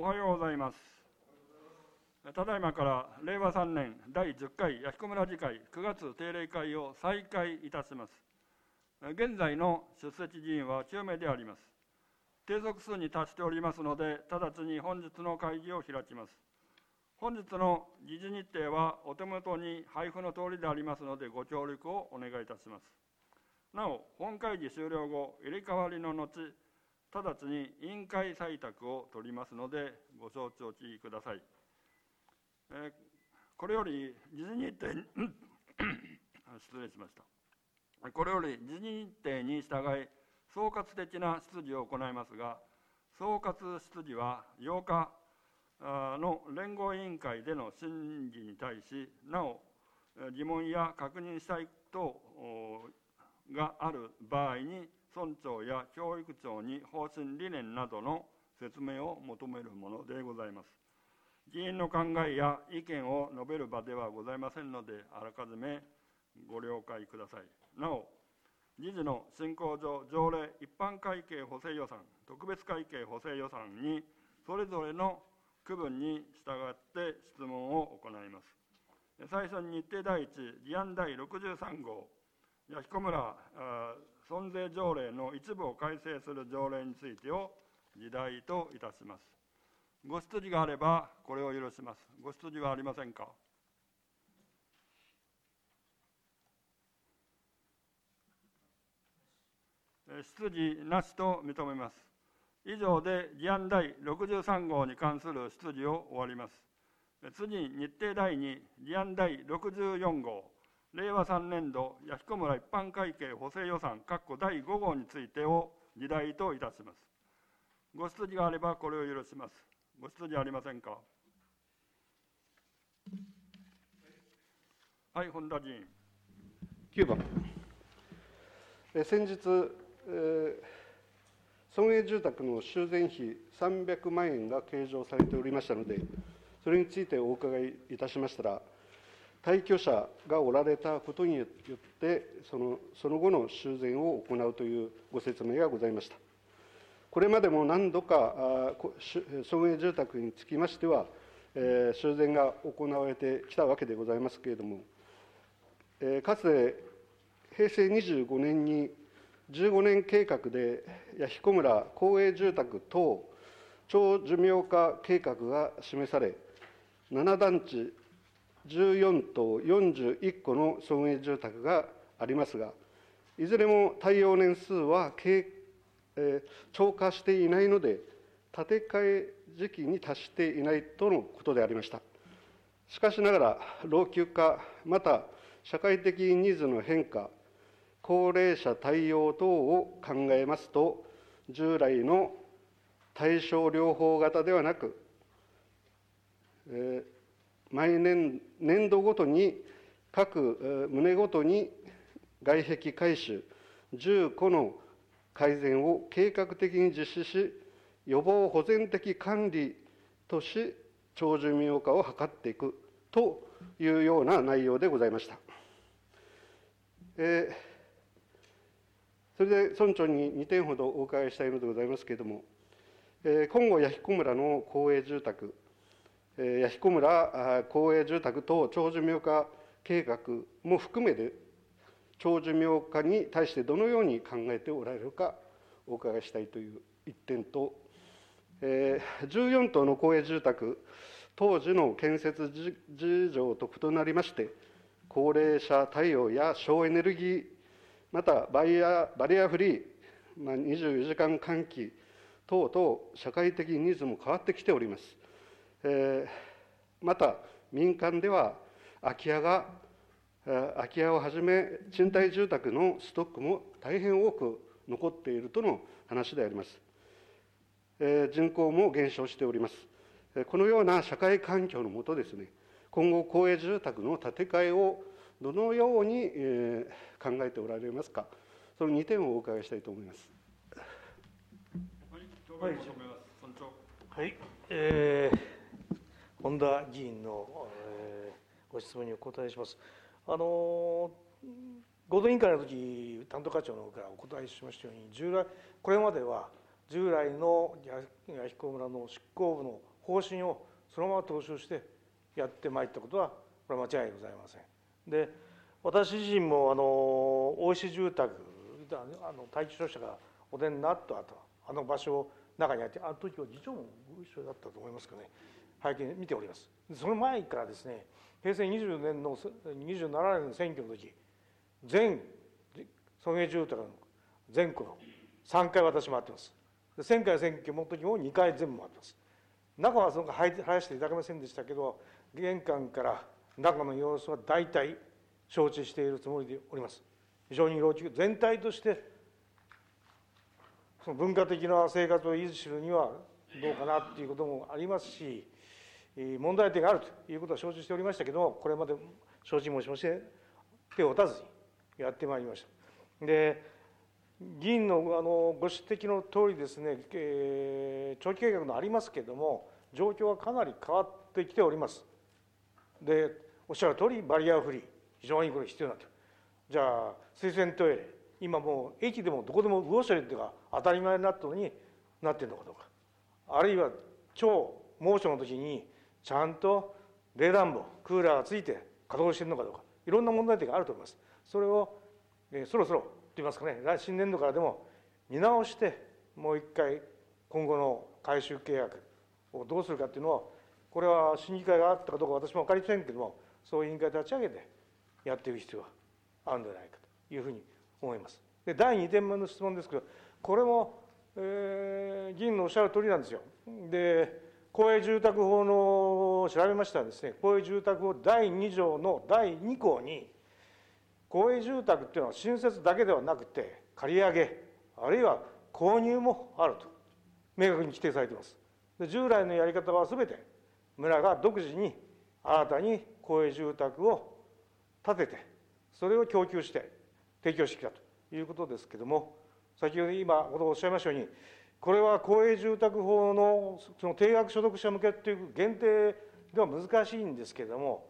おはようございます。ただいまから令和3年第10回弥彦村議会9月定例会を再開いたします。現在の出席議員は9名であります。定則数に達しておりますので、直ちに本日の会議を開きます。本日の議事日程はお手元に配布のとおりでありますので、ご協力をお願いいたします。なお、本会議終了後、入れ替わりの後、直ちに委員会採択を取りますので、ご承知おきください。これより議事日程に失礼しました。これより議事日程に従い、総括的な質疑を行いますが、総括質疑は8日の連合委員会での審議に対し、なお疑問や確認したい等がある場合に、村長や教育長に方針理念などの説明を求めるものでございます。議員の考えや意見を述べる場ではございませんので、あらかじめご了解ください。なお、議事の進行上、条例、一般会計補正予算、特別会計補正予算に、それぞれの区分に従って質問を行います。最初に日程第一、議案第63号、弥彦村村税条例の一部を改正する条例についてを議題といたします。ご質疑があれば、これを許します。ご質疑はありませんか。質疑なしと認めます。以上で議案第63号に関する質疑を終わります。次に日程第2、議案第64号、令和3年度弥彦村一般会計補正予算第5号についてを議題といたします。ご質疑があればこれを許します。ご質疑ありませんか。はい、本田議員。 9番。先日、村営住宅の修繕費300万円が計上されておりましたので、それについてお伺いいたしましたら、退去者がおられたことによって、その後の修繕を行うというご説明がございました。これまでも何度か、村営住宅につきましては、修繕が行われてきたわけでございますけれども、かつて平成25年に15年計画で弥彦村公営住宅等長寿命化計画が示され、7団地14棟41戸の村営住宅がありますが、いずれも耐用年数は超過していないので、建て替え時期に達していないとのことでありました。しかしながら、老朽化、また社会的ニーズの変化、高齢者対応等を考えますと、従来の対症療法型ではなく、毎年度ごとに各棟ごとに外壁改修10戸の改善を計画的に実施し、予防保全的管理とし長寿命化を図っていくというような内容でございました。それで村長に2点ほどお伺いしたいのでございますけれども、今後弥彦村の公営住宅、弥彦村公営住宅等長寿命化計画も含めて、長寿命化に対してどのように考えておられるかお伺いしたいという一点と、14棟の公営住宅、当時の建設事情と異なりまして、高齢者対応や省エネルギー、またバリアフリー、24時間換気等々、社会的ニーズも変わってきております。また、民間では空き家をはじめ、賃貸住宅のストックも大変多く残っているとの話であります。人口も減少しております。このような社会環境のもとですね、今後、公営住宅の建て替えをどのように考えておられますか、その2点をお伺いしたいと思います。 はい、本田議員のご質問にお答えします。合同委員会の時、担当課長の方からお答えしましたように、これまでは従来の弥彦村の執行部の方針をそのまま踏襲してやってまいったことはこれは間違いございません。で、私自身も大石住宅、待機所者がお出になった後、あの場所を中にあって、あの時は議長もご一緒だったと思いますかね、拝見見ております。その前からですね、平成20年の27年の選挙の時、全村営住宅の全区を3回私回ってます。前回選挙の時も2回全部回ってます。中はその入らせていただけませんでしたけど、玄関から中の様子は大体承知しているつもりでおります。非常に老朽、全体としてその文化的な生活を維持するにはどうかなということもありますし、問題点があるということは承知しておりましたけども、これまで承知申しまして手を打たずにやってまいりました。で、議員のご指摘のとおりですね、長期計画のありますけれども、状況はかなり変わってきております。で、おっしゃるとおり、バリアフリー、非常にこれ必要になっている。じゃあ、水洗トイレ、今もう駅でもどこでもウォシュレットが当たり前になったのになっているのかどうか、あるいは超猛暑の時にちゃんと冷暖房、クーラーがついて稼働しているのかどうか、いろんな問題点があると思います。それを、そろそろと言いますかね、新年度からでも見直して、もう一回、今後の改修契約をどうするかというのを、これは審議会があったかどうか私も分かりませんけれども、そういう委員会立ち上げてやっていく必要があるのではないかというふうに思います。で、第2点目の質問ですけど、これも、議員のおっしゃる通りなんですよ。で、公営住宅法の調べましたらですね、公営住宅法第2条の第2項に、公営住宅っていうのは新設だけではなくて、借り上げ、あるいは購入もあると、明確に規定されています。で、従来のやり方はすべて、村が独自に新たに公営住宅を建てて、それを供給して、提供してきたということですけれども、先ほど今おっしゃいましたように、これは公営住宅法のその定額所得者向けという限定では難しいんですけれども、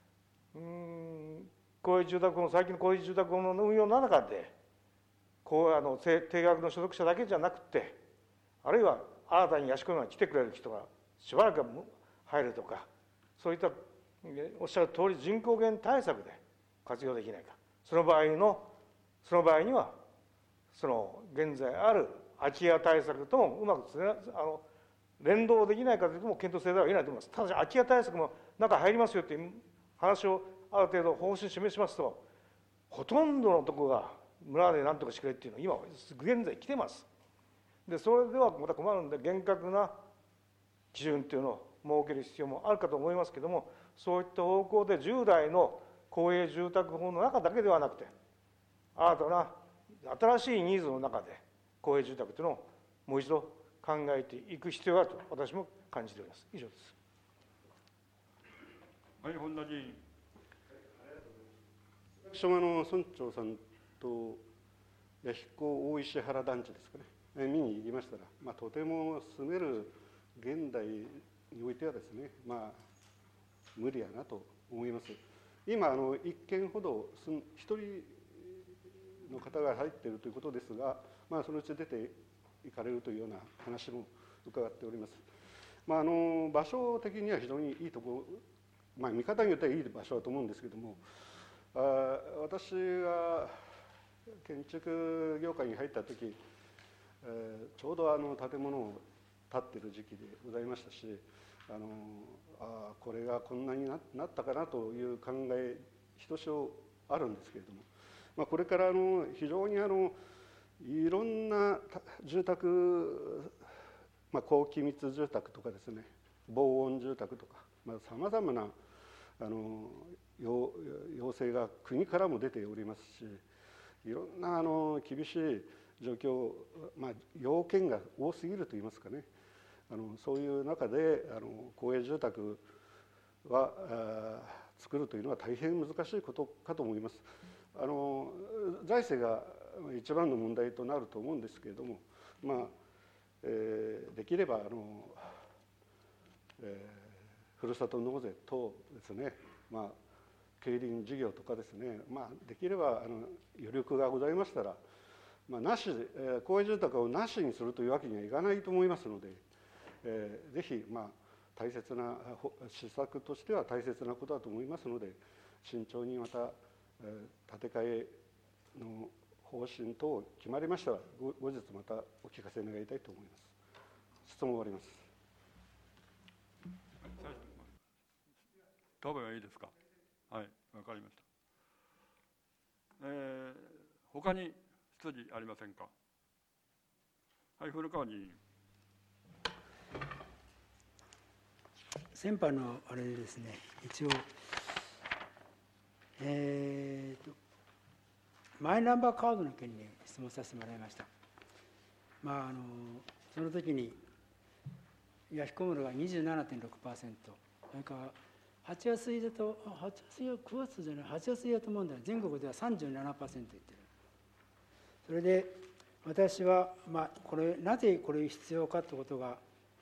公営住宅法の、最近の公営住宅法の運用の中で、定額の所得者だけじゃなくて、あるいは新たにヤシコミが来てくれる人がしばらく入るとか、そういったおっしゃる通り人口減対策で活用できないか。その場合には、その現在ある空き家対策ともうまく連動できないかというとも検討せざるを得ないと思います。ただし空き家対策も中入りますよという話をある程度方針示しますと、ほとんどのところが村で何とかしてくれっていうのは今現在来てます。で、それではまた困るんで、厳格な基準っていうのを設ける必要もあるかと思いますけれども、そういった方向で従来の公営住宅法の中だけではなくて、新たな新しいニーズの中で公営住宅というのをもう一度考えていく必要があると私も感じております。以上です。 はい、本田議員。 私も村長さんと弥彦大石原団地ですかね、見に行きましたら、とても住める現代においてはですね、無理やなと思います。今1軒ほど1人の方が入っているということですが、そのうち出て行かれるというような話も伺っております。場所的には非常にいいところ、見方によってはいい場所だと思うんですけれども、私が建築業界に入った時、ちょうど建物を建っている時期でございましたし、これがこんなになったかなという考えひとしおあるんですけれども、これから非常にいろんな住宅、高機密住宅とかですね、防音住宅とか、さまざまな要請が国からも出ておりますし、いろんな厳しい状況、要件が多すぎるといいますかね、そういう中で公営住宅は作るというのは大変難しいことかと思います。財政が一番の問題となると思うんですけれども、できればふるさと納税等ですね、競輪事業とかですね、できれば余力がございましたら、公営住宅をなしにするというわけにはいかないと思いますので、ぜひ大切な施策としては大切なことだと思いますので、慎重にまた建て替えの方針等決まりましたら、後日またお聞かせ願いたいと思います。質問終わります。 答弁はいいですか。はい、わかりました。他に質疑ありませんか。はい、古川議員。 先般のあれでですね、一応、マイナンバーカードの件に質問させてもらいました。その時にヤフコメロが 27.6%、それから8月以降と、9月じゃない、8月以降と思うんだよ、全国では 37% 言ってる。それで私は、なぜこれ必要かということが、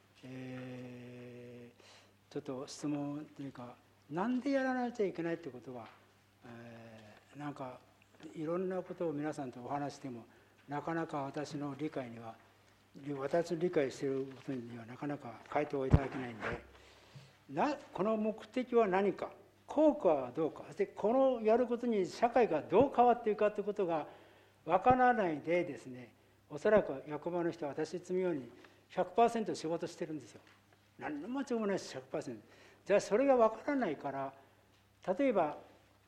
ちょっと質問というか、なんでやらなきゃいけないということが、なんかいろんなことを皆さんとお話しても、なかなか私の理解していることにはなかなか回答をいただけないんで、この目的は何か、効果はどうか、そしてこのやることに社会がどう変わっていくかということが分からないでですね、おそらく役場の人は私いつもように 100% 仕事してるんですよ。何の間違いもないし 100%。じゃあそれが分からないから、例えば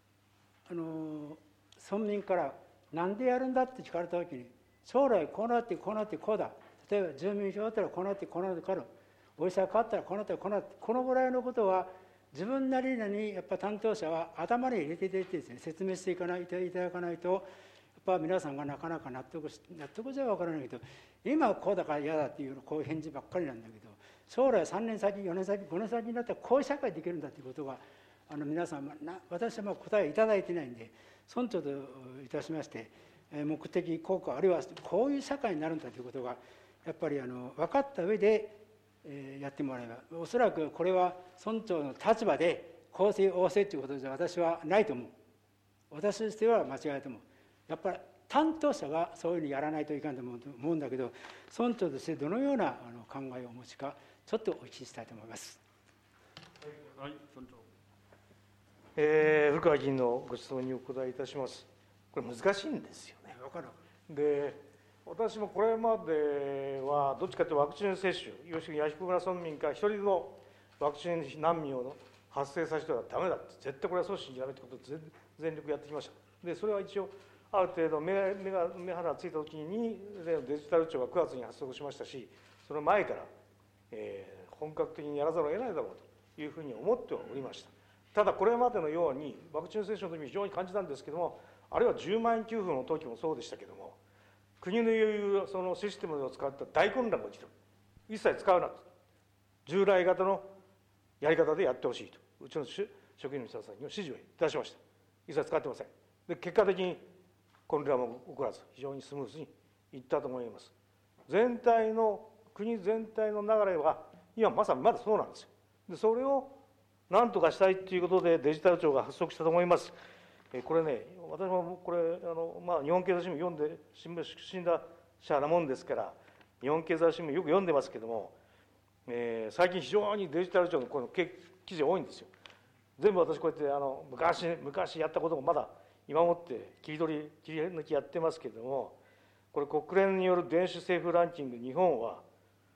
村民から何でやるんだって聞かれたときに、将来こうなってこうなってこうだ、例えば住民票だったらこうなってこうなってこうなる、お医者が変わったらこうなってこうなって、このぐらいのことは自分なりにやっぱ担当者は頭に入れてですね、説明していただかないと、やっぱ皆さんがなかなか納得じゃ分からないけど、今はこうだから嫌だっていうこういう返事ばっかりなんだけど、将来3年先4年先5年先になったらこういう社会できるんだということが皆さん、私は答えいただいてないんで、村長といたしまして目的効果あるいはこういう社会になるんだということがやっぱり分かった上でやってもらえば、おそらくこれは村長の立場で公正旺盛ということじゃ私はないと思う。私としては間違いないと思う。やっぱり担当者がそういうふうにやらないといかんと思うんだけど、村長としてどのような考えをお持ちか、ちょっとお聞きしたいと思います。 はい、村長。 古川議員のご質問にお答えいたします。これ難しいんですよね。 分かる。 で、私もこれまではどっちかというとワクチン接種、要するに弥彦村村民から一人のワクチン難民を発生させてはダメだって、絶対これは阻止しやめということを全力やってきました。で、それは一応ある程度目鼻がついたときにデジタル庁が9月に発足しましたし、その前から、本格的にやらざるを得ないだろうというふうに思っておりました。ただこれまでのようにワクチン接種の時に非常に感じたんですけども、あるいは10万円給付の時もそうでしたけども、国のいうそのシステムを使った大混乱が起きている。一切使うなと、従来型のやり方でやってほしいと、うちの職員の皆さんにも指示をいたしました。一切使ってません。で、結果的に混乱も起こらず、非常にスムーズにいったと思います。国全体の流れは、今まさにまだそうなんですよ。で、それを何とかしたいということで、デジタル庁が発足したと思います。これね、私もこれ、日本経済新聞読んで、死んだ者なもんですから、日本経済新聞よく読んでますけども、最近非常にデジタル庁のこの記事多いんですよ。全部私こうやって昔やったこともまだ今もって切り抜きやってますけれども、これ国連による電子政府ランキング、日本は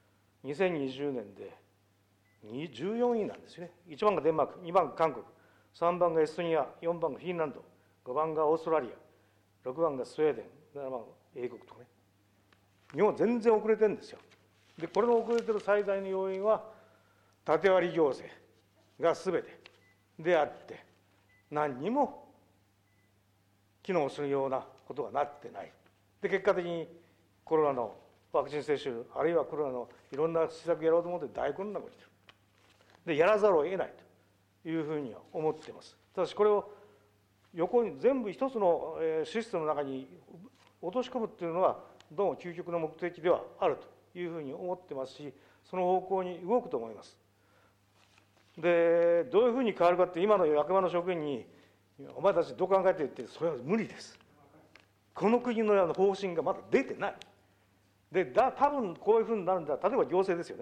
2020年で14位なんですよね。1番がデンマーク、2番が韓国、3番がエストニア、4番がフィンランド、5番がオーストラリア、6番がスウェーデン、7番が英国とかね。日本は全然遅れてるんですよ。で、これの遅れてる最大の要因は、縦割り行政が全てであって、何にも機能するようなことがなってない。で、結果的にコロナのワクチン接種、あるいはコロナのいろんな施策やろうと思って大混乱が起きてる。で、やらざるを得ないというふうには思っています。ただし、これを横に全部一つのシステムの中に落とし込むっていうのは、どうも究極の目的ではあるというふうに思ってますし、その方向に動くと思います。で、どういうふうに変わるかって、今の役場の職員に、お前たちどう考えてるって、それは無理です。この国の方針がまだ出てない。で、多分こういうふうになるんだ、例えば行政ですよね。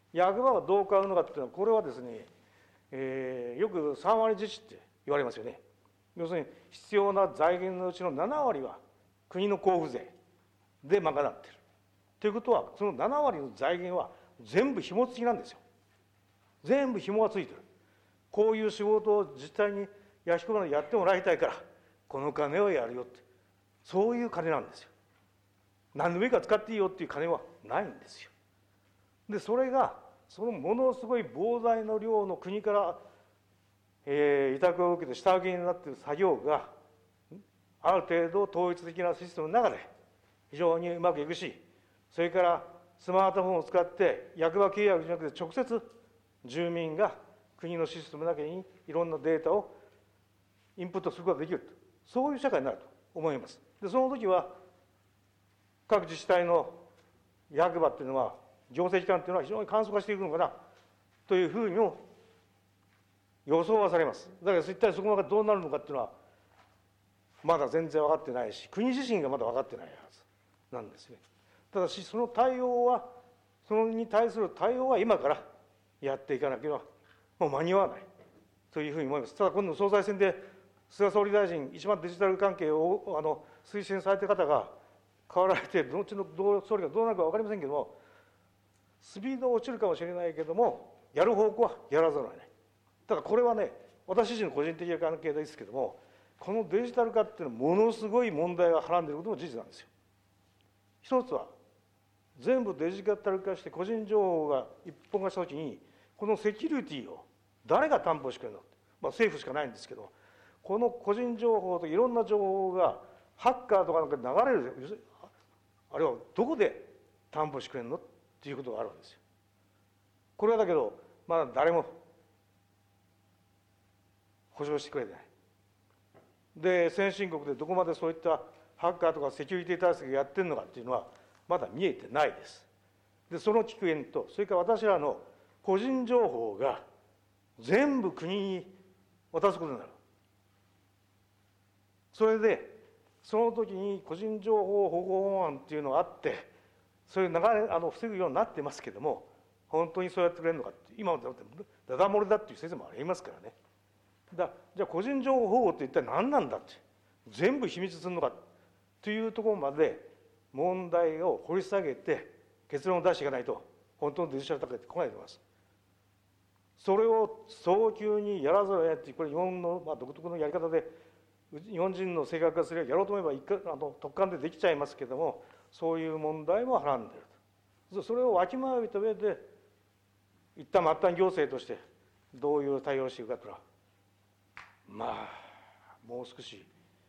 役場はどう変わるのかっていうのは、これはですね、よく3割自治って言われますよね。要するに必要な財源のうちの7割は国の交付税で賄っている。ということは、その7割の財源は全部紐付きなんですよ。全部紐がついてる。こういう仕事を自治体に弥彦村でやってもらいたいから、この金をやるよって、そういう金なんですよ。何でもいいから使っていいよっていう金はないんですよ。で、それが、そのものすごい膨大の量の国から、委託を受けて下請けになっている作業が、ある程度統一的なシステムの中で非常にうまくいくし、それからスマートフォンを使って役場契約じゃなくて直接住民が国のシステムだけにいろんなデータをインプットすることができると、そういう社会になると思います。で、その時は各自治体の役場っていうのは、行政機関っていうのは非常に簡素化していくのかなというふうにも予想はされます。だから一体そこがどうなるのかっていうのはまだ全然分かってないし、国自身がまだ分かってないはずなんですね。ただし、その対応は、それに対する対応は今からやっていかなければもう間に合わないというふうに思います。ただ、今度の総裁選で菅総理大臣、一番デジタル関係を推進されている方が変わられて、どっちの総理がどうなるか分かりませんけれども、スピードは落ちるかもしれないけれども、やる方向はやらざるを得ない。ただこれはね、私自身の個人的な関係ですけれども、このデジタル化っていうのはものすごい問題がはらんでいることも事実なんですよ。一つは、全部デジタル化して個人情報が一本化したときに、このセキュリティを誰が担保してくれるのか、政府しかないんですけど、この個人情報といろんな情報がハッカーとかなんか流れる、あれはどこで担保してくれるのっていうことがあるわけですよ。これはだけど、まだ誰も保証してくれてない。で、先進国でどこまでそういったハッカーとかセキュリティ対策やってるのかっていうのは、まだ見えてないです。で、その危険と、それから私らの個人情報が全部国に渡すことになる。それで、その時に個人情報保護法案っていうのがあって、そういう流れ防ぐようになってますけども、本当にそうやってくれるのかって、今はダダ漏れだっていう先生もありますからね。じゃあ個人情報保護って一体何なんだって、全部秘密するのかというところまで問題を掘り下げて結論を出していかないと、本当のデジタル化って来ないと思います。それを早急にやらざるを得ないっていう、これ日本の独特のやり方で、日本人の性格がすればやろうと思えば突貫でできちゃいますけれども、そういう問題もはらんでいると。それをわきまえた上で、一旦末端行政としてどういう対応をしていくかというのは、もう少し、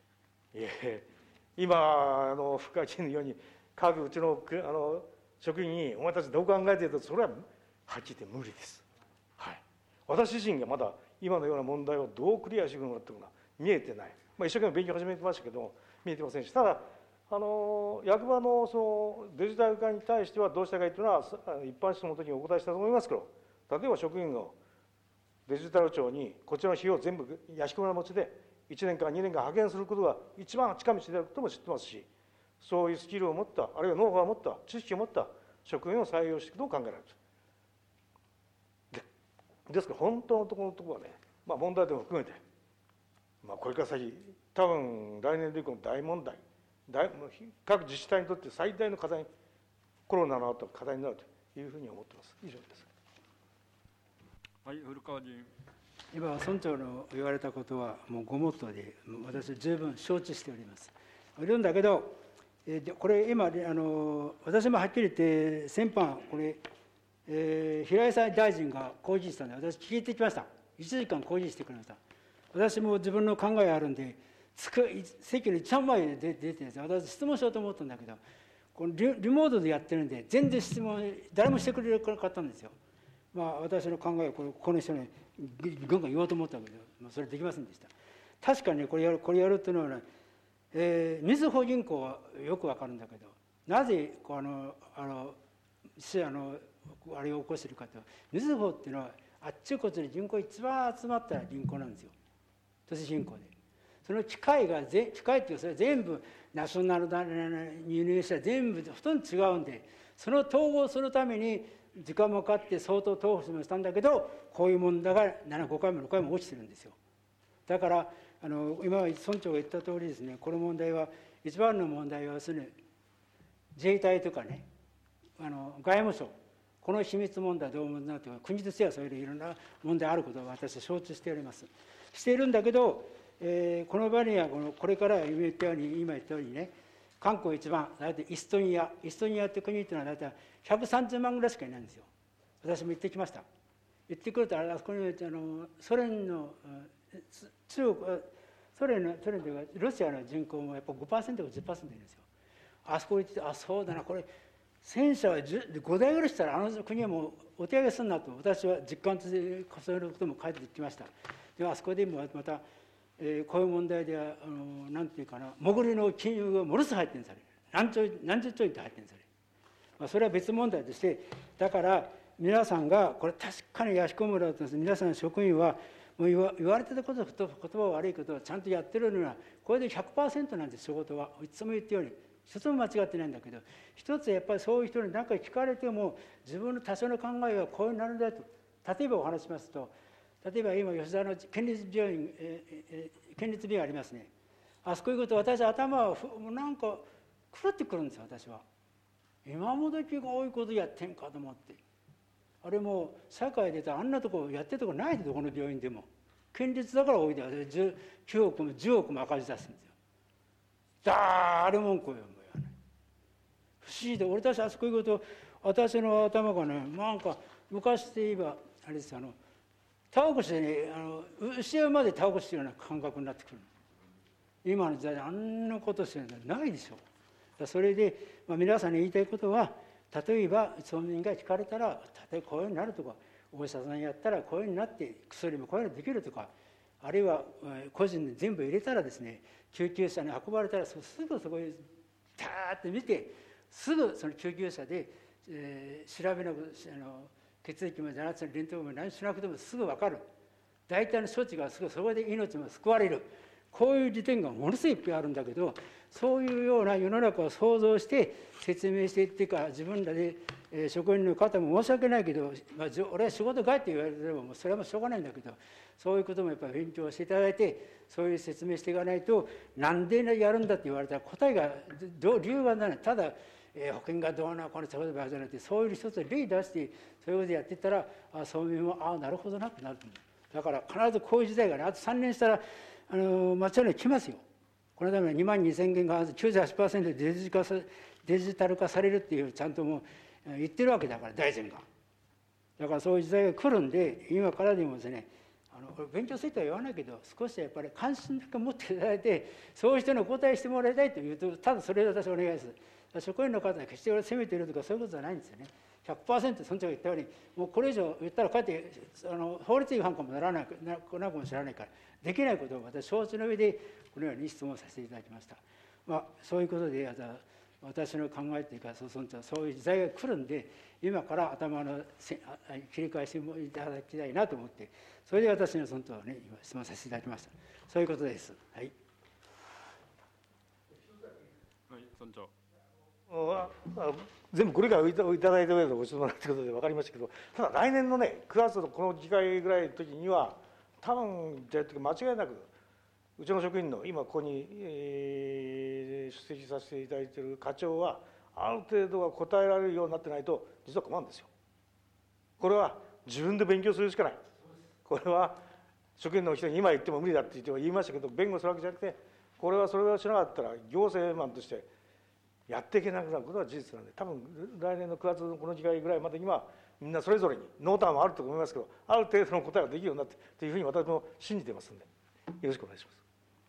今深木のように各うちの職員に「お前たちどう考えてる?」と、それははっきり言って無理です。はい、私自身がまだ今のような問題をどうクリアしていくのかというのが見えてない。一生懸命勉強始めてましたけども見えてませんし、ただ役場のそのデジタル化に対してはどうしたらいいというのは一般質問の時にお答えしたと思いますけど、例えば職員のデジタル庁にこちらの費用を全部弥彦村持ちで1年間2年間派遣することが一番近道であることも知ってますし、そういうスキルを持った、あるいはノウハウを持った、知識を持った職員を採用していくことを考えられる。ですから本当のところはね、問題点も含めて、これから先多分来年度以降の大問題、各自治体にとって最大の課題、コロナの後課題になるというふうに思っています。以上です。 はい、古川議員。 今村長の言われたことはもうごもっとで、私は十分承知しております。いるんだけど、これ今私もはっきり言って先般これ、平井大臣が講義したので私聞いてきました。1時間講義してくれました。私も自分の考えあるんで席の一番前で出て私質問しようと思ったんだけど、このリモートでやってるんで全然質問誰もしてくれなかったんですよ。私の考えをこの人にガンガン言おうと思ったけど、それできませんでした。確かにこれやるっていうのはね、みずほ銀行はよくわかるんだけど、なぜあれを起こしてるかと、みずほっていうのはあっちこっちに人口一番集まった銀行なんですよ、都市銀行で。その機械っていうかそれ全部ナショナルに輸入したら全部ほとんど違うんで、 その統合するために時間もかかって相当討議もしたんだけど、こういう問題が5回も6回も落ちてるんですよ。だから今村長が言った通りですね、この問題は一番の問題は要するに自衛隊とかね、外務省、この秘密問題どうもなって国としてはそういういろんな問題あることを私は承知しております。しているんだけど、この場にはこれから今言ったようにね、韓国一番大体エストニアって国っていうのは大体130万ぐらいしかいないんですよ。私も行ってきました。行ってくるとあそこにソ連の中国ソ連というかロシアの人口もやっぱ 5% か 10% いるんですよ。あそこに行ってあそうだな、これ戦車は5台ぐらいしたらあの国はもうお手上げするなと私は実感として重ねることも書いてきました。であそこでもまた、こういう問題ではなんていうかな、潜りの金融がものすごい入ってるんですよ。何十兆円って入ってるんですよ。それは別問題として、だから皆さんがこれ確かに弥彦村と皆さんの職員はもう言われてたこと、言葉悪いことをちゃんとやってるのはこれで 100% なんです。仕事はいつも言ったように一つも間違ってないんだけど、一つやっぱりそういう人に何か聞かれても自分の多少の考えはこういうなるんだと。例えばお話しますと、例えば今吉田の県立病院ありますね。あそこ行くと私頭はなんか狂ってくるんですよ。私は今もどきが多いことやってんかと思って、あれも社会であんなとこやってるとこないで、どこの病院でも県立だから多いで9億も10億も赤字出すんですよ。誰も文句を言わない。不思議で、俺たちあそこ行くと私の頭がね、なんか昔で言えばあれです、タオコしてね、後ろまでタオコしてるような感覚になってくる。今の時代であんなことしてるのないでしょ。それで、皆さんに言いたいことは、例えば村民が聞かれたら、例えばこういうふうになるとか、お医者さんやったらこういうふうになって薬もこういうのできるとか、あるいは個人で全部入れたらですね、救急車に運ばれたらすぐそこにダーッと見て、すぐその救急車で、調べなく血液も7つの連投も何しなくてもすぐ分かる。大体の処置がすぐそこで命も救われる。こういう利点がものすごいいっぱいあるんだけど、そういうような世の中を想像して説明していってか、自分らで、職員の方も申し訳ないけど、俺は仕事帰って言われてればもうそれはもうしょうがないんだけど、そういうこともやっぱり勉強していただいて、そういう説明していかないと、なんでやるんだって言われたら答えが理由がない。ただ保険がどうなこれそういうことじゃなくて、そういう一つ例出してそういうことやっていったら、そういうのもなるほどなってなると思う。だから必ずこういう時代がね、あと3年したら間違いなく来ますよ。このために2万2000件が 98% でデジタル化されるっていうちゃんともう言ってるわけだから、大臣が。だからそういう時代が来るんで、今からでもですね、勉強するとは言わないけど、少しやっぱり関心だけ持っていただいて、そういう人にお答えしてもらいたいというと、ただそれで私お願いする。職員の方は決して責めているとかそういうことじゃないんですよね。100% 村長が言ったように、もうこれ以上言ったらかえって法律違反かもならないかもしれないから、できないことを私承知の上でこのように質問させていただきました。そういうことで私の考えというか、村長はそういう時代が来るんで、今から頭の切り返していただきたいなと思って、それで私の村長をね、今質問させていただきました。そういうことです。はい。 はい、村長。 全部ご理解をいただいた上でご質問ということで分かりましたけど、ただ来年のね、9月のこの議会ぐらいの時には、多分じゃ間違いなく、うちの職員の今ここに、出席させていただいている課長は、ある程度は答えられるようになってないと、実は困るんですよ。これは自分で勉強するしかない。これは職員の人に今言っても無理だって言いましたけど、弁護するわけじゃなくて、これはそれをしなかったら、行政マンとして、やっていけなくなることは事実なんで、多分来年の9月のこの時期ぐらいまでには、みんなそれぞれに濃淡はあると思いますけど、ある程度の答えができるようになってというふうに私も信じてますので、よろしくお願いします。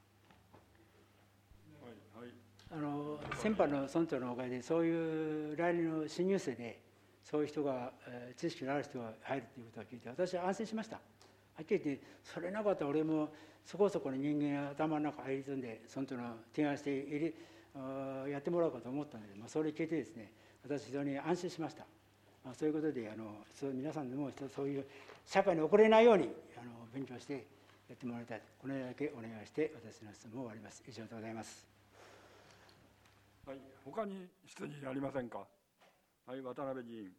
先般の村長のおかげで、そういう来年の新入生で、そういう人が、知識のある人が入るということを聞いて、私は安心しました。はっきり言って、それなかったら俺もそこそこの人間が頭の中入り込んで、村長の提案してやってもらおうかと思ったので、それを聞いてですね、私非常に安心しました。そういうことで皆さんでもそういう社会に遅れないように勉強してやってもらいたい、これだけお願いして私の質問を終わります。以上でございます。 はい、他に質疑ありませんか。 はい、渡辺議員。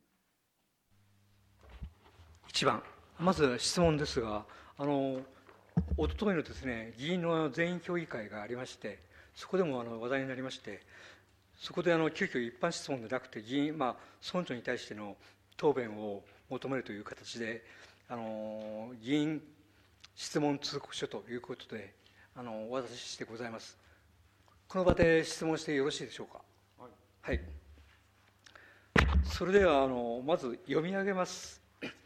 1番、まず質問ですが、おとといのですね、議員の全員協議会がありまして、そこでも話題になりまして、そこで急遽一般質問でなくて、議員、村長に対しての答弁を求めるという形で、議員質問通告書ということで、お渡ししてございます。この場で質問してよろしいでしょうか。はい。それではまず読み上げます。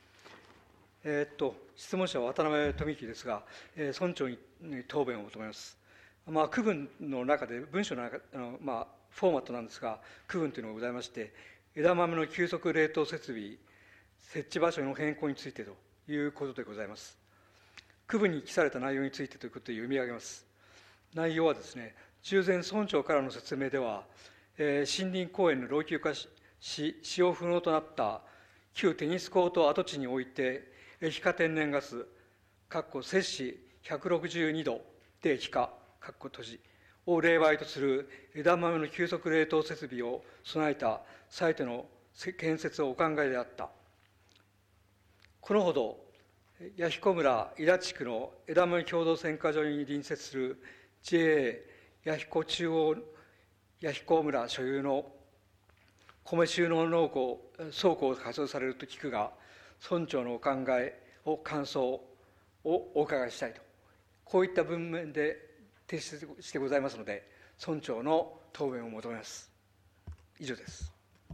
質問者は渡辺富樹ですが、村長に答弁を求めます。区分の中で、文書の中フォーマットなんですが、区分というのがございまして、枝豆の急速冷凍設備、設置場所の変更についてということでございます。区分に記された内容についてということで読み上げます。内容はですね、従前村長からの説明では、森林公園の老朽化し、使用不能となった旧テニスコート跡地において、液化天然ガス、摂氏162度で液化、閉じを例外とする枝豆の急速冷凍設備を備えたサイトの建設をお考えであった。このほど、弥彦村伊田地区の枝豆共同選果場に隣接する JA 弥彦中央弥彦村所有の米収納倉庫を活用されると聞くが、村長のお考え感想をお伺いしたいと、こういった文面で提出してございますので、村長の答弁を求めます。以上です。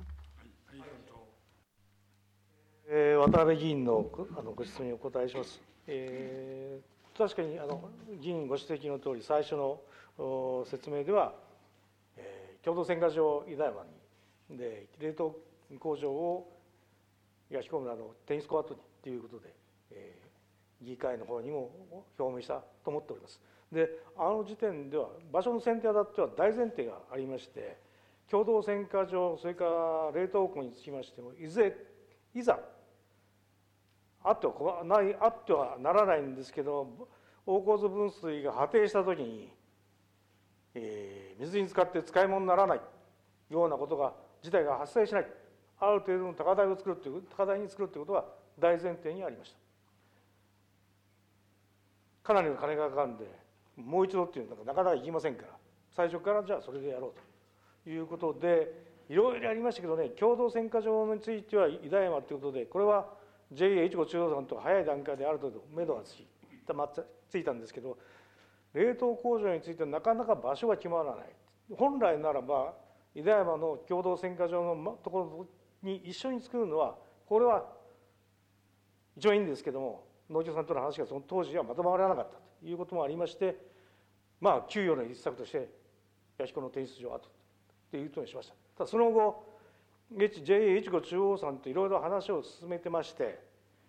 渡辺議員のご質問にお答えします。確かに議員ご指摘のとおり、最初の説明では、共同選果場伊田山にで冷凍工場を弥彦村のテニスコートにということで、議会の方にも表明したと思っております。で、時点では場所の選定だっては大前提がありまして、共同選果場、それから冷凍庫につきましても、いざあってはならないんですけど、大洪分水が破堤したときに、水に浸かって使い物にならないようなことが事態が発生しない、ある程度の高台に作るということは大前提にありました。かなりの金がかかるんで、もう一度っていうのはなかなかいきませんから、最初からじゃあそれでやろうということで、いろいろありましたけどね、共同選果場については伊田山ということで、これは JA 越後中央さんと早い段階である程度目処がついたんですけど、冷凍工場についてはなかなか場所が決まらない。本来ならば伊田山の共同選果場のところに一緒に作るのは、これは一番いいんですけども、農協さんとの話がその当時はまとまらなかったということもありまして、給与の一策として弥彦の提出場跡ということにしました。ただその後 JA 越後中央さんといろいろ話を進めてまして、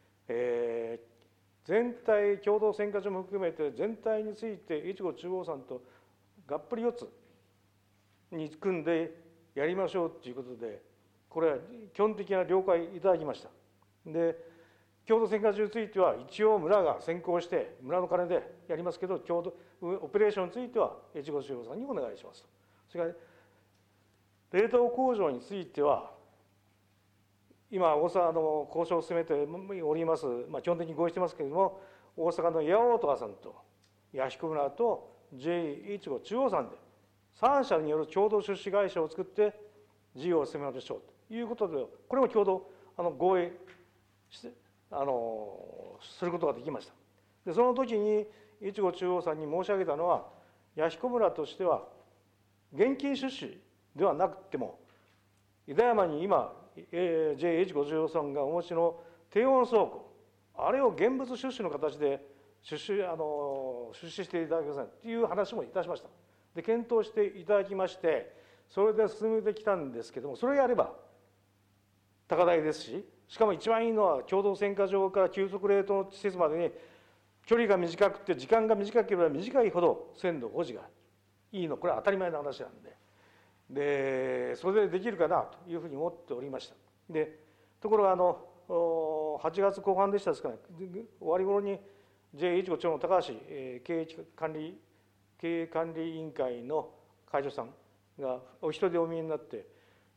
全体共同選果場も含めて全体について越後中央さんとがっぷり四つに組んでやりましょうということで、これは基本的な了解いただきました。で、共同選果場については一応村が先行して村の金でやりますけど、オペレーションについては越後中央さんにお願いしますと。それから冷凍工場については今大阪の交渉を進めております、基本的に合意してますけれども、大阪の八尾とかさんと弥彦村と JA 越後中央さんで3社による共同出資会社を作って事業を進めましょうということで、これも共同合意してすることができました。で、その時に越後中央さんに申し上げたのは、弥彦村としては現金出資ではなくても、伊田山に今 JA 越後中央さんがお持ちの低温倉庫、あれを現物出資の形で出資していただけませんという話もいたしました。で、検討していただきまして、それで進めてきたんですけども、それやれば高台ですし、しかも一番いいのは共同選果場から急速冷凍施設までに距離が短くて時間が短ければ短いほど鮮度保持がいいの、これは当たり前の話なんで、それでできるかなというふうに思っておりました。で、ところが8月後半でしたですかね、終わり頃に JA 越後町の高橋経営管理委員会の会長さんがお一人でお見えになって、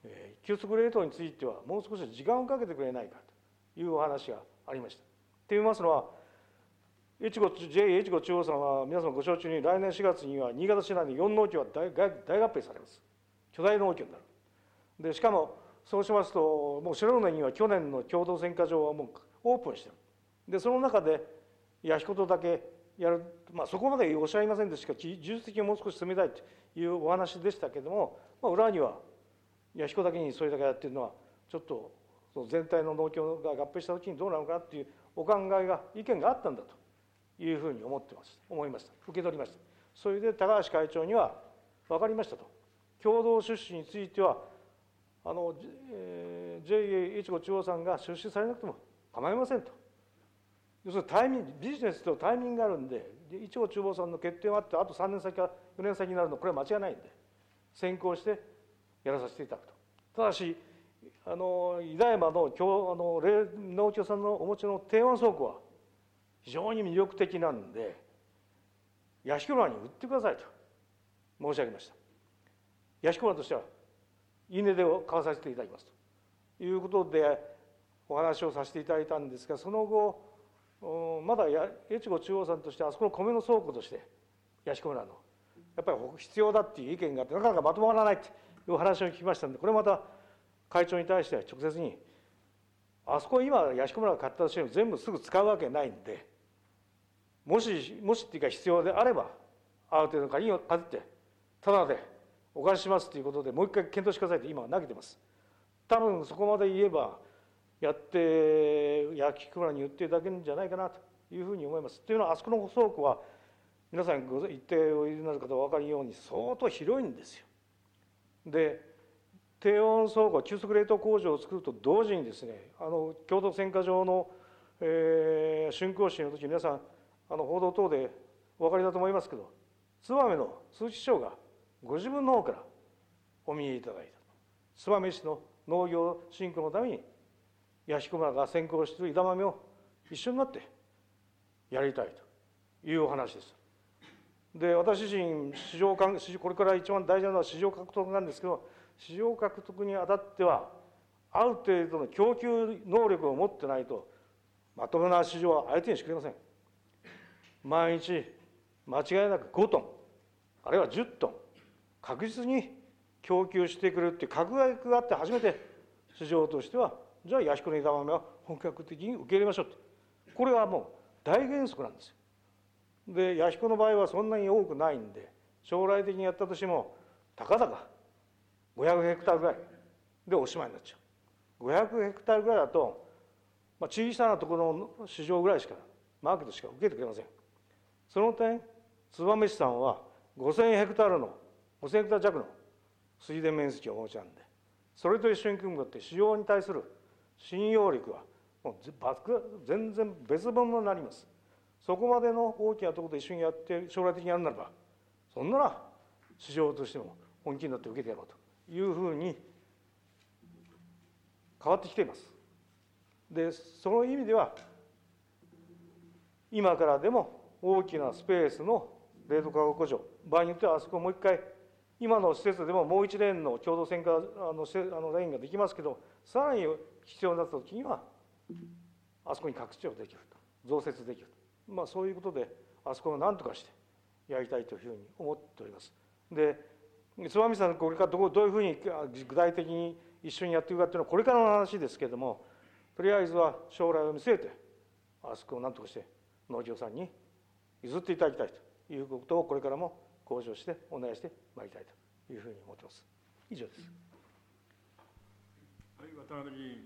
急速冷凍についてはもう少し時間をかけてくれないかというお話がありました。と言いますのは、JA 越後中央さんは皆様ご承知に、来年4月には新潟市内の4農協が大合併されます。巨大農協になる。でしかもそうしますと、もう白根には去年の共同選果場はもうオープンしている。でその中で弥彦とだけやる、そこまでおっしゃいませんでしたが、技術的にもう少し進めたいというお話でしたけれども、裏には弥彦だけにそれだけやっているのは、ちょっとその全体の農協が合併したときにどうなのかっていうお考えが、意見があったんだというふうに思いました、受け取りました。それで高橋会長には、分かりましたと、共同出資については、JA 越後中央さんが出資されなくても構いませんと。要するにビジネスとタイミングがあるんで、越後中央さんの決定があって、あと3年先か4年先になるの、これは間違いないんで、先行してやらさせていただくと。ただし、井田山の農協さんのお持ちの低温倉庫は非常に魅力的なんで、弥彦村に売ってくださいと申し上げました。弥彦村としては、いいねで買わさせていただきますということでお話をさせていただいたんですが、その後、まだ越後中央さんとして、あそこの米の倉庫として、弥彦村の、やっぱり必要だっていう意見があって、なかなかまとまらないという話を聞きましたので、これまた会長に対して直接に、あそこ今、弥彦村が買ったとしても、全部すぐ使うわけないんで、もしっていうか、必要であれば、ある程度の鍵をかけて、ただでお貸ししますということで、もう一回検討してくださいと今投げてます。多分そこまで言えば、やって弥彦村に売っていただけるんじゃないかなというふうに思います。というのは、あそこの倉庫は皆さん言っておいでになる方はお分かりように相当広いんですよ。で低温倉庫、急速冷凍工場を作ると同時にですね、共同選果場の、竣工式の時、皆さん報道等でお分かりだと思いますけど、燕の鈴木市長がご自分の方からお見えいただいた。燕市の農業振興のために弥彦村が先行している枝豆を一緒になってやりたいというお話です。で私自身これから一番大事なのは市場獲得なんですけど、市場獲得にあたってはある程度の供給能力を持ってないとまともな市場は相手にしてくれません。毎日間違いなく5トンあるいは10トン確実に供給してくるっていう確約があって初めて市場としては、じゃあ弥彦の枝豆は本格的に受け入れましょうと。これはもう大原則なんですよ。で弥彦の場合はそんなに多くないんで、将来的にやったとしてもたかだか500ヘクタールぐらいでおしまいになっちゃう。500ヘクタールぐらいだと、小さなところの市場ぐらいしかマーケットしか受けてくれません。その点燕市さんは5000ヘクタールの5000ヘクタール弱の水田面積をお持ちなんで、それと一緒に組むことで市場に対する信用力はもう全然別物になります。そこまでの大きなところで一緒にやって将来的にやるならば、そんなら市場としても本気になって受けてやろうというふうに変わってきています。でその意味では今からでも大きなスペースの冷凍化学工場、場合によってはあそこをもう一回今の施設でももう1レーンの共同選果レーンができますけど、さらに必要になったときにはあそこに拡張できると、増設できると、そういうことであそこを何とかしてやりたいというふうに思っております。で燕さんこれからどういうふうに具体的に一緒にやっていくかというのはこれからの話ですけれども、とりあえずは将来を見据えてあそこを何とかして農業さんに譲っていただきたいということをこれからも向上してお願いしてまいりたいというふうに思っています。以上です。 はい、渡辺議員。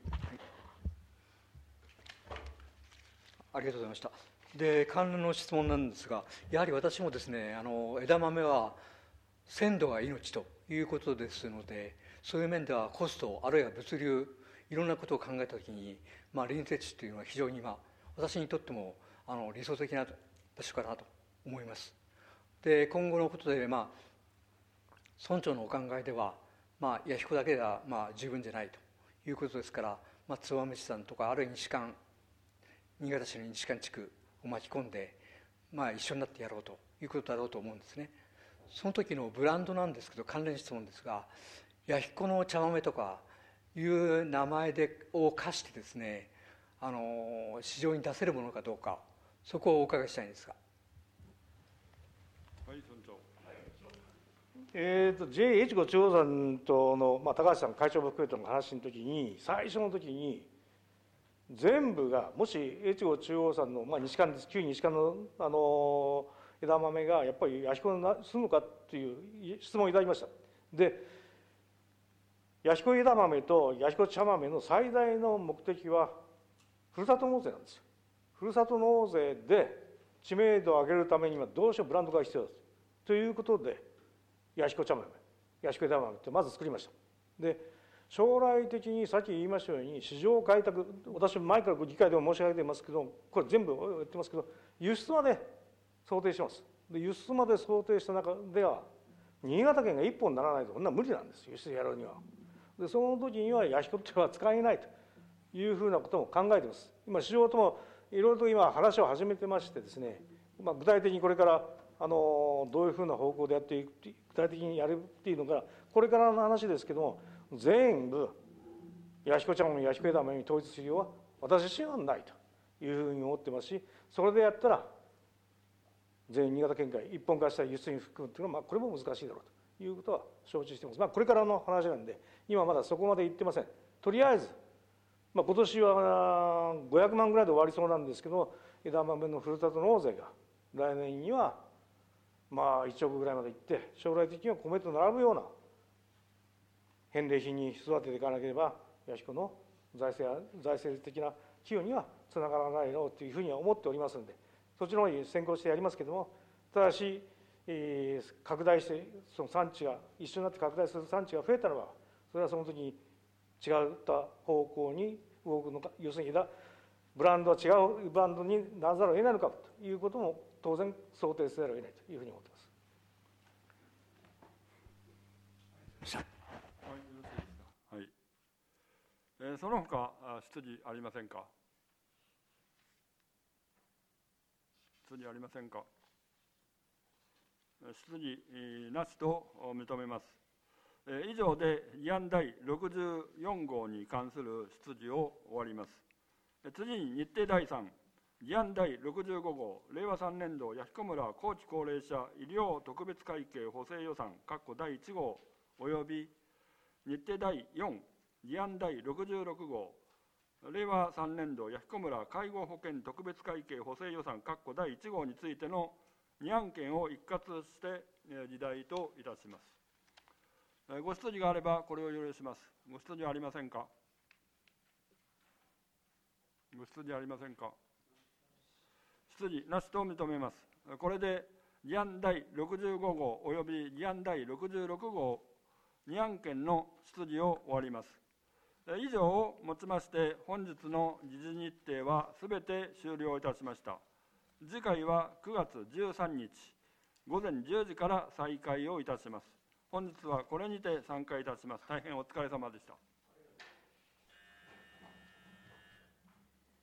ありがとうございました。で関連の質問なんですが、やはり私もですね、枝豆は鮮度が命ということですので、そういう面ではコストあるいは物流いろんなことを考えたときに、隣接地というのは非常に私にとっても理想的な場所かなと思います。で今後のことで村長のお考えでは弥彦だけでは十分じゃないということですから、燕市さんとかあるいは新潟市の西館地区を巻き込んで、一緒になってやろうということだろうと思うんですね。その時のブランドなんですけど、関連質問ですが、 弥彦の茶豆とかいう名前を課してですね、市場に出せるものかどうか、そこをお伺いしたいんですが。 はい、村長。 JA 越後中央産との、高橋さん会長も含めての話の時に、最初の時に全部がもし越後中央産の、西館です、旧西館の、枝豆がやっぱり弥彦にするのかという質問をいただきました。で、弥彦枝豆と弥彦茶豆の最大の目的はふるさと納税なんですよ。ふるさと納税で知名度を上げるためにはどうしてもブランドが必要だということで、弥彦茶豆、弥彦枝豆ってまず作りました。で、将来的にさっき言いましたように市場開拓、私も前から議会でも申し上げていますけど、これ全部言ってますけど、輸出まで想定してます。で、輸出まで想定した中では新潟県が一本にならないとこんな無理なんです、輸出やるには。で、その時には弥彦っていうのは使えないというふうなことも考えています。今市場ともいろいろと今話を始めてましてですね、具体的にこれからどういうふうな方向でやっていく、具体的にやるっていうのがこれからの話ですけども、全部弥彦茶豆、弥彦枝豆に統一する必要は私自身はないというふうに思ってますし、それでやったら全員新潟県外一本化した輸出に含むというのは、これも難しいだろうということは承知しています。これからの話なんで今まだそこまで言ってません。とりあえず、今年は500万ぐらいで終わりそうなんですけど、枝豆のふるさと納税が来年には1億ぐらいまでいって、将来的には米と並ぶような返礼品に育てていかなければ弥彦の財政的な寄与にはつながらないだろうというふうには思っておりますので、そっちの方に先行してやりますけれども、ただし、拡大してその産地が一緒になって拡大する産地が増えたらば、それはその時に違った方向に動くのか、要するにブランドは違うブランドにならざるを得ないのかということも当然想定せざるを得ないというふうに思っています。 はい、その他質疑ありませんか。質疑ありませんか。質疑なしと認めます。以上で議案第64号に関する質疑を終わります。次に日程第3、議案第65号、令和3年度弥彦村後期高齢者医療特別会計補正予算第1号および日程第4、議案第66号、令和3年度弥彦村介護保険特別会計補正予算第1号についての2案件を一括して議題といたします。ご質疑があればこれを要領します。ご質疑ありませんか。ご質疑ありませんか。質疑なしと認めます。これで議案第65号および議案第66号2案件の質疑を終わります。以上をもちまして本日の議事日程はすべて終了いたしました。次回は9月13日午前10時から再開をいたします。本日はこれにて散会いたします。大変お疲れ様でした。